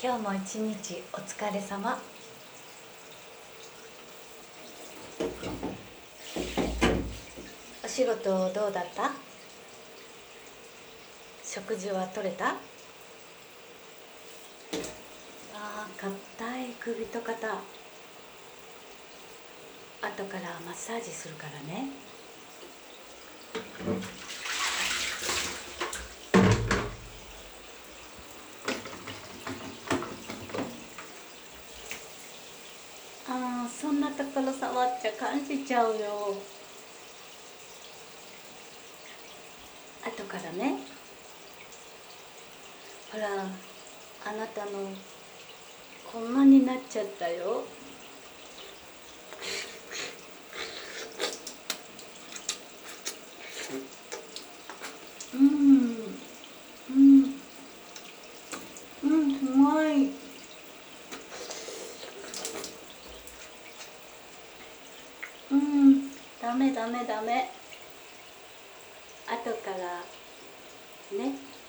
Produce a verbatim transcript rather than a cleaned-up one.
今日も一日お疲れ様。お仕事どうだった？食事は取れた？ああ、硬い首と肩、後からマッサージするからね。ああ、そんなところ触っちゃ感じちゃうよ。後からね。ほら、あなたのこんなになっちゃったよ。うんうんうん、すごい。うん、ダメダメダメ。後からね。